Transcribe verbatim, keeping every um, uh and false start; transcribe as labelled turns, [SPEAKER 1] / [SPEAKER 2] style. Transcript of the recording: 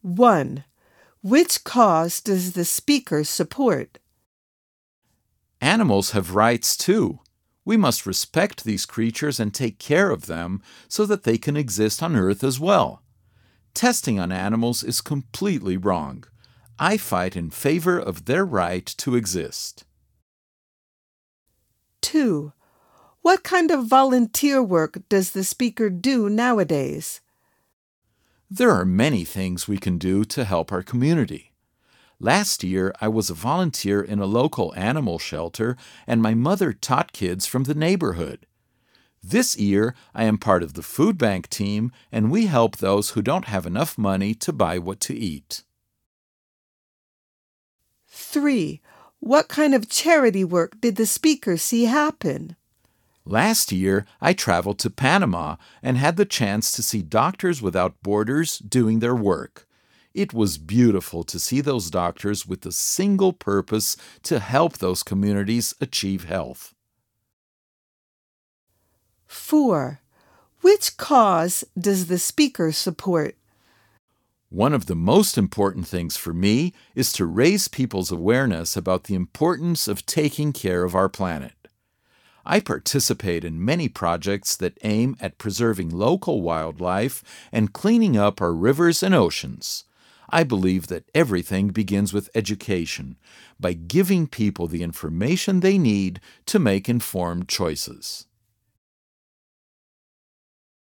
[SPEAKER 1] one. Which cause does the speaker support?
[SPEAKER 2] Animals have rights too. We must respect these creatures and take care of them so that they can exist on Earth as well. Testing on animals is completely wrong. I fight in favor of their right to exist.
[SPEAKER 1] two. What kind of volunteer work does the speaker do nowadays?
[SPEAKER 2] There are many things we can do to help our community. Last year, I was a volunteer in a local animal shelter, and my mother taught kids from the neighborhood. This year, I am part of the food bank team, and we help those who don't have enough money to buy what to eat.
[SPEAKER 1] three. What kind of charity work did the speaker see happen?
[SPEAKER 2] Last year, I traveled to Panama and had the chance to see Doctors Without Borders doing their work. It was beautiful to see those doctors with the single purpose to help those communities achieve health.
[SPEAKER 1] four. Which cause does the speaker support?
[SPEAKER 2] One of the most important things for me is to raise people's awareness about the importance of taking care of our planet. I participate in many projects that aim at preserving local wildlife and cleaning up our rivers and oceans. I believe that everything begins with education, by giving people the information they need to make informed choices.